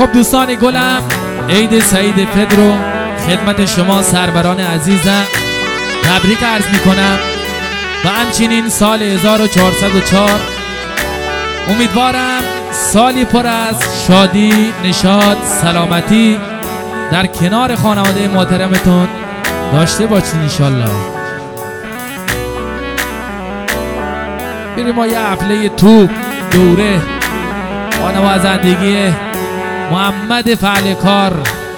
خب دوستان گلم، عید سعید پدرو خدمت شما سروران عزیزم تبریک عرض میکنم و همچنین سال 1404 امیدوارم سالی پر از شادی، نشاط، سلامتی در کنار خانواده محترمتون داشته باشید انشالله. بریم ما یه حفله توپ دوره با نوازندگی محمد فعلکار.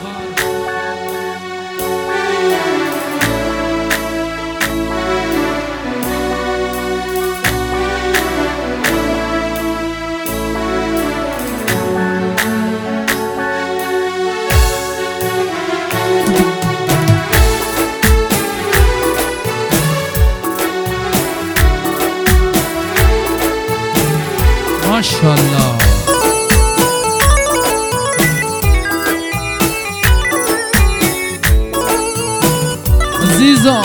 ماشاءالله عزیزا،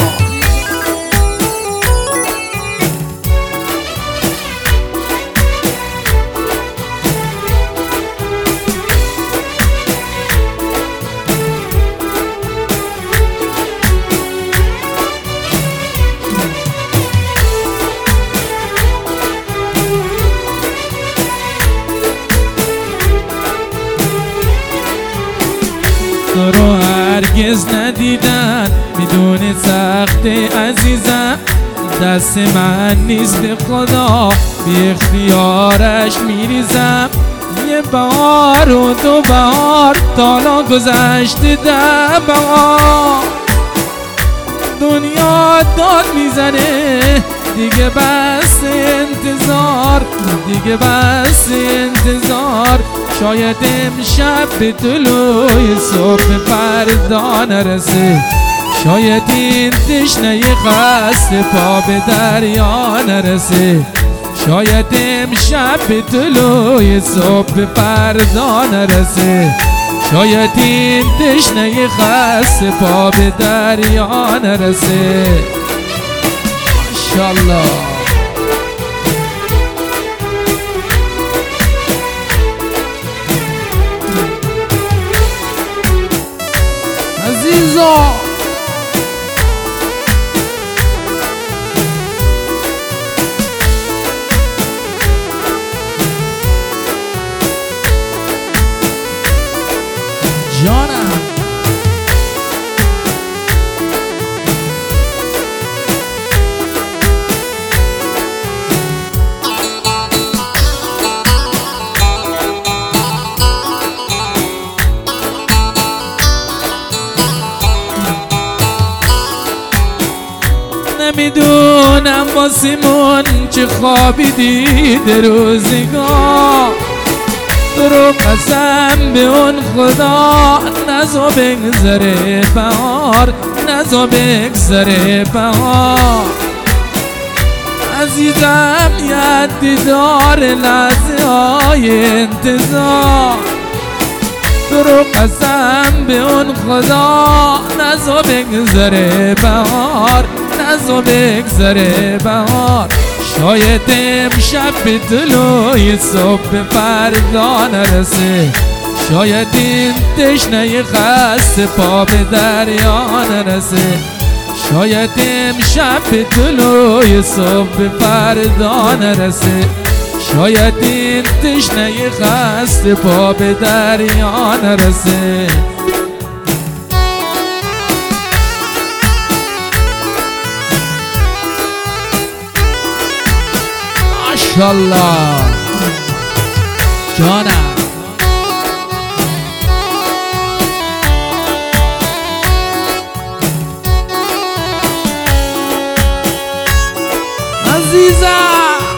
تو رو هرگز ندیدن میدونی سخت عزیزم، دست من نیست به خدا بی اختیارش میریزم. یه بهار و دو بهار تالا گذشته 10 بهار، دنیا داد میزنه دیگه بس انتظار، دیگه بس انتظار. شاید امشب به طلوع صبح فردا نرسه، شاید این تشنه خسته پا به دریا نرسه، شاید امشب به طلوع صبح فردا نرسه، شاید این تشنه خسته پا به دریا نرسه. ماشاءالله عزیزا، جانم نمیدونم واسمون چه خوابی دیده روزگار، رو قسم به اون خدا نزا بگذره بهار، نزا بگذره بهار. عزیزم یه دیدار لحظه های انتظار، رو قسم به اون خدا نزا بگذره بهار، نزا بگذره بهار. شاید امشب به طلوع صبح فردا نرسه، شاید این تشنه خسته پا به دریا نرسه، شاید امشب به طلوع صبح فردا نرسه، شاید این تشنه خسته پا به دریا نرسه. ماشاءالله جانم عزیزم،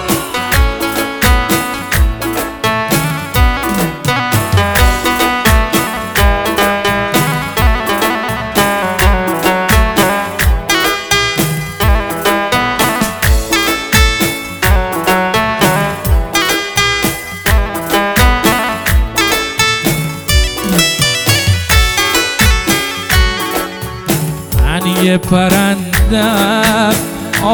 یه پرندم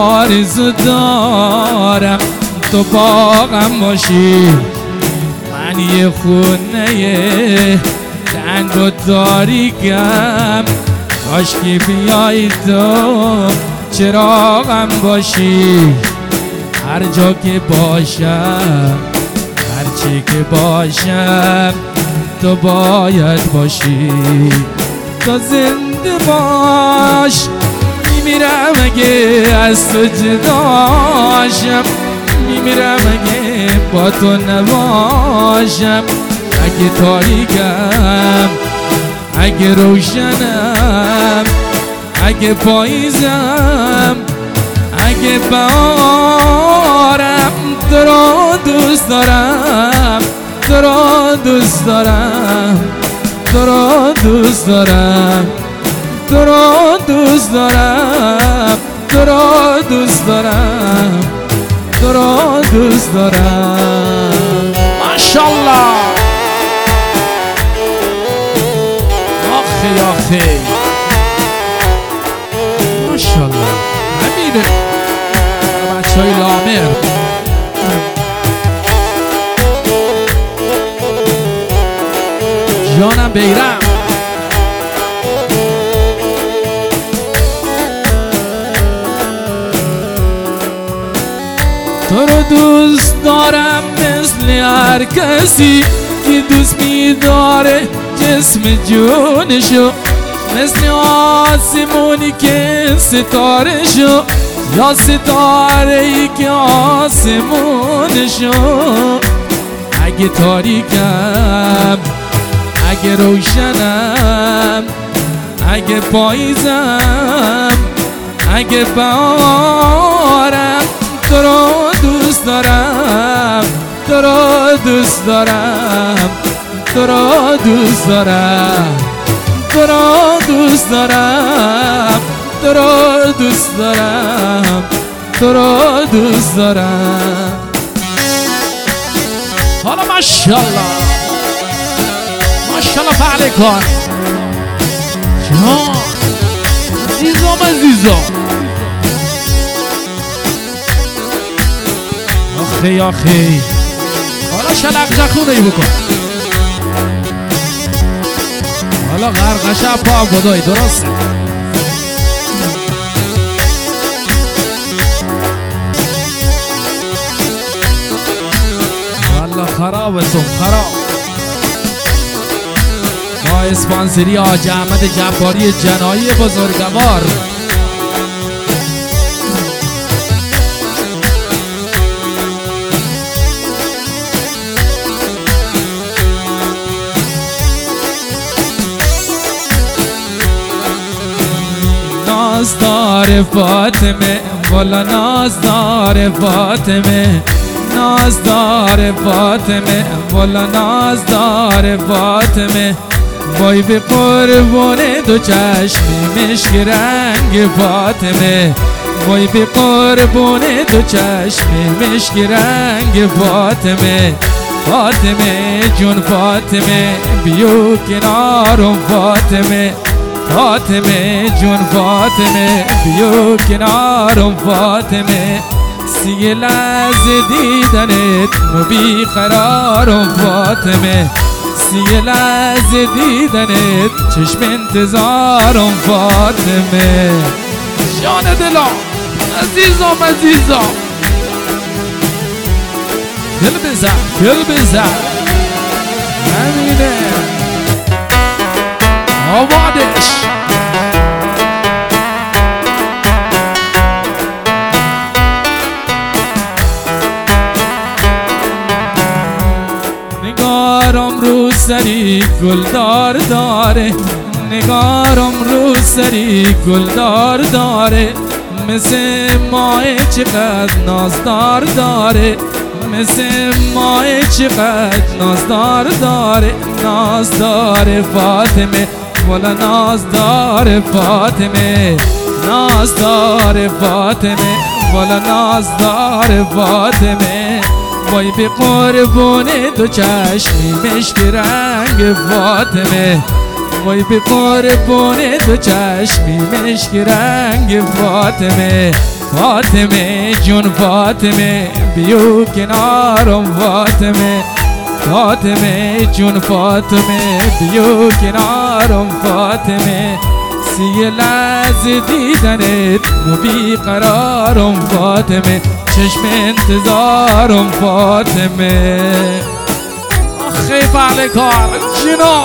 آرزو دارم تو باغم باشی، یه خونه تنگ و تاریکم، کاشکی بیایی تو چراغم باشی، هر جا که باشم هر چی که باشم تو باید باشی. تو زنده باش، میمیرم اگه از تو جداشم، میمیرم اگه با تو نباشم. اگه تاریکم اگه روشنم، اگه پاییزم اگه بهارم، تو رو دوست دارم، تو رو دوست دارم، تو رو دوست دارم، تو رو دوست دارم، تو رو دوست دارم، تو رو دوست دارم. ماشاءالله. آخی آخی ماشاءالله. همینه بچه های لامر. جانم بیرم. تو رو دوست دارم مثل هر کسی که دوست می‌داره جسم جونشو، مثل آسمونی که ستاره شو، یا ستاره ای که آسمونشو. اگه تاریکم اگه روشنم، اگه پاییزم اگه بهارم، تو رو دوست دارم، تو رو دوست دارم، تو رو دوست دارم، تو رو دوست دارم، تو رو دوست دارم، تو رو دوست دارم. حالا ماشاءالله ماشاءالله فعله کن جان عزیزم عزیزم. آخی آخی حالا شلق جخونه ای بکن، حالا غرقش پا گدایی درسته. والله خرابتون خراب. با اسپانسری حاج احمد جباری جنایی بزرگوار. نازدار فاطمه والا نازدار فاطمه، نازدار فاطمه والا نازدار فاطمه. وای به قربون دو چشمی مشک رنگ فاطمه، وای به قربون دو چشمی مشک رنگ فاطمه. فاطمه جون فاطمه بیو کنارم فاطمه، فاطمه جون فاطمه بیو کنارم فاطمه. سی لحظه دیدنت بی قرارم فاطمه، سی لحظه دیدنت چشم انتظارم فاطمه. جان دلم عزیزم عزیزم. دل بزن دل بزن همینه آبادش. نگارم رو سری گلدار داره، نگارم رو سری گلدار داره، مثل ماه چقدر نازدار داره، مثل ماه چقدر نازدار داره. نازدار فاطمه والا نازدار فاطمه، نازدار فاطمه والا نازدار فاطمه. وای به قربون دو چشمی مشک رنگ فاطمه، وای به قربون دو چشمی مشک رنگ فاطمه. فاطمه جون فاطمه بیو کنارم فاطمه، فاطمه جون فاطمه بیو کنارم فاطمه سی لحظه دیدنت مو بیقرارم فاطمه چشم انتظارم فاطمه آخه فعل کار جنو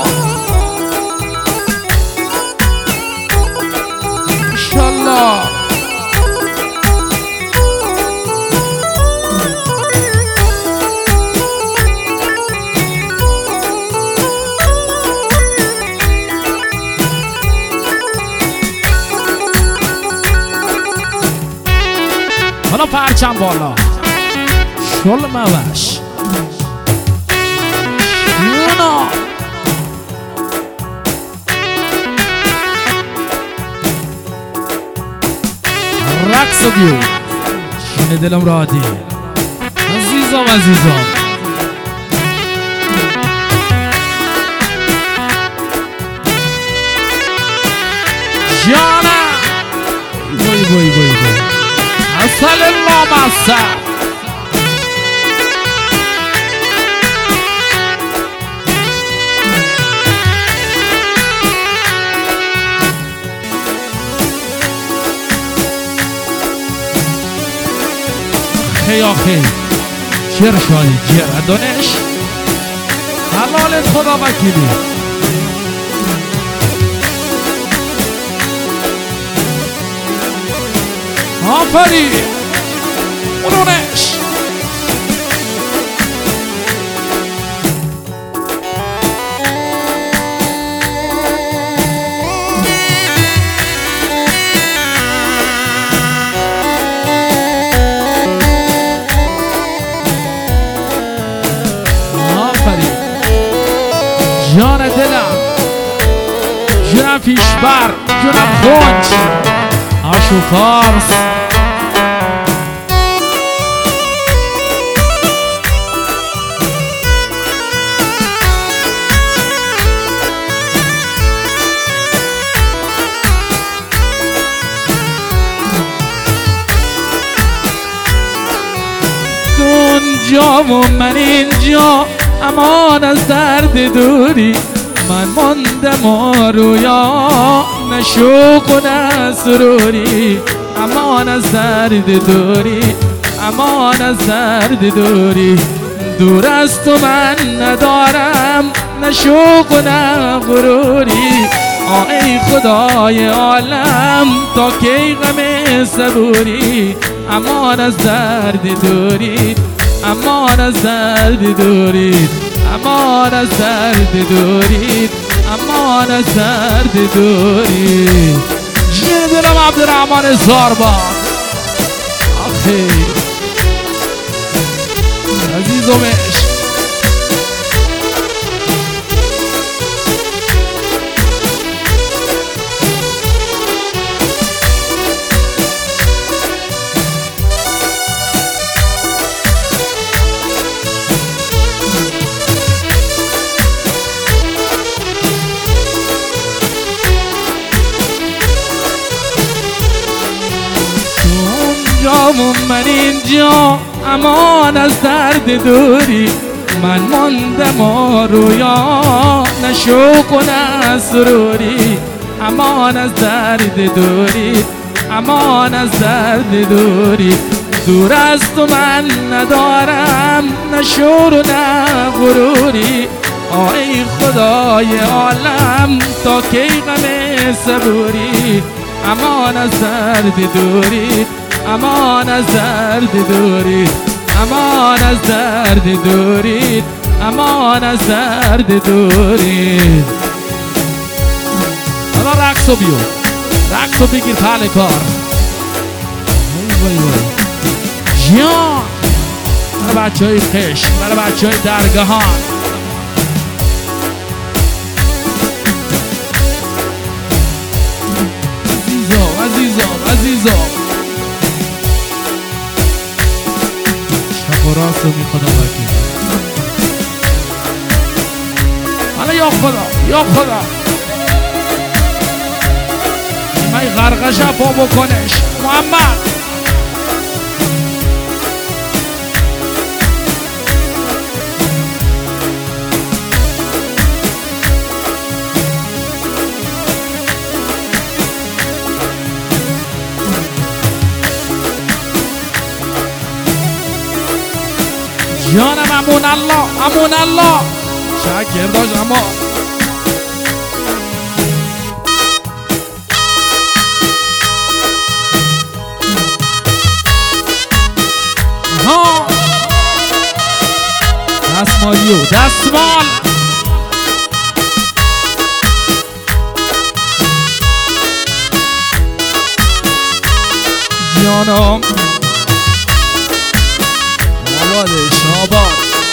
انشالله حالا پرچم بالا شل موش یونا رقص بیو شونه دلم رادی عزیزم جانا وای اصل الله مصر خیاخی چرا شادی جرا دانش حلالت خدا وکیلی آفرین اونونش آفرین جان دلم جونم پیشبر جونم خونج آشو فارس اونجا و من اینجا امان از درد دوری من ماندم و رویا نه شوق و نه سروری امان از درد دوری امان از درد دوری دور از تو من ندارم نه شوق و نه غروری ای خدای عالم تا کی غم صبوری امان از درد دوری امان از درد دوری امان از درد دوری امان از درد دوری جون دلم عبدالرحمن زاربان آخی عزیزمش من اینجا امان از درد دوری من ماندم و رویا نه شوق و نه سروری امان از درد دوری امان از درد دوری دور از تو من ندارم نه شور و نه غروری ای خدای عالم تا کی غم صبوری امان از درد دوری امان از درد دوری امان از درد دوری امان از درد دوری حالا رقصو بیو رقصو بگیر پهل کار جان برای بچه های خشم برای بچه های درگهان عزیزم شب و راست رو میخوادم بگیر حالا یا خدا مای غرقش پا بکنش محمد جانم امون الله امون الله شکر داشت اما ها دستمالیو دستمال جانم آباد شاباد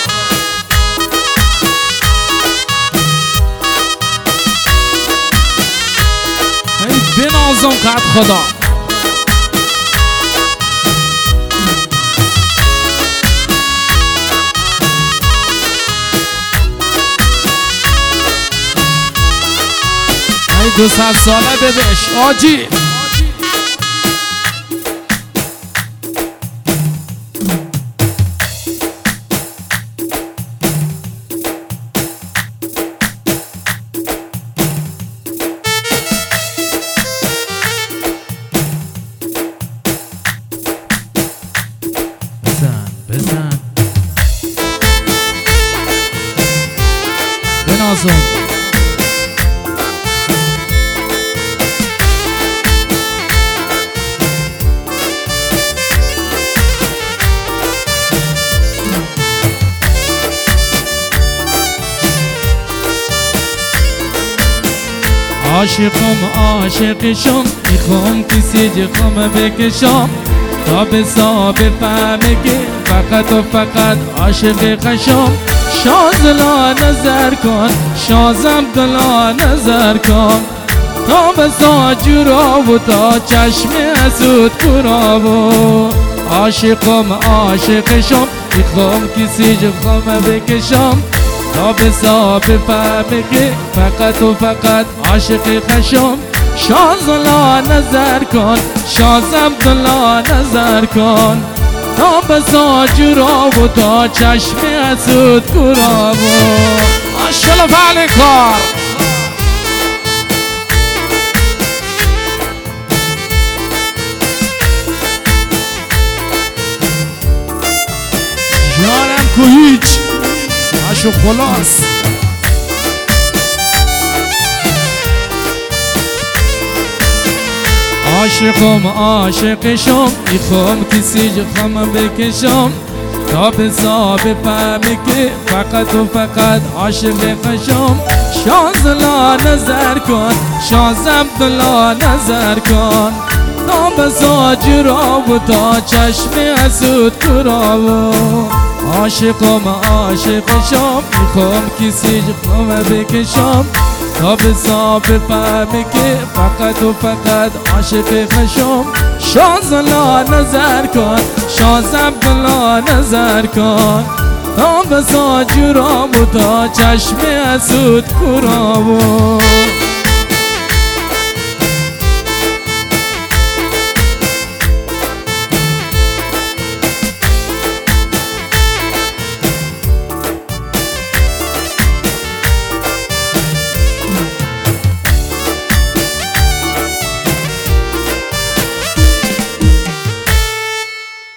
ای بنازم قد خدا ای 200 ساله ببش آجی بزن بنازم عاشقم عاشقشم میخوام کسی جخم بکشم تا به صاحب فهمه که فقط و فقط عاشق خشم شازلا نظر کن شازم دلا نظر کن تا به ساجورا و تا چشم اسود کرا و عاشقم عاشقشم میخوام کسی جخم بکشم تا به صاحب فهمه که فقط و فقط عاشق خشم شازلا نظر کن شازم دلا نظر کن تا بسا جرا و تا چشم اسود کرا و ماشالله فعل کار جانم که هیچ عشق خلاص عاشقم عاشقشم میخوام کسی جخم بکشم تا به صاحب فهمه که فقط و فقط عاشق خشم شازلا نظر کن شازم دلا نظر کن تا به ساجرا و تا چشم اسود کرا و عاشقم عاشقشم میخوام کسی جخم بکشم تا به صاحب فهمه که فقط و فقط عاشق خشم شازلا نظر کن شازم دلا نظر کن تا به ساجرا و تا چشم اسود کرا و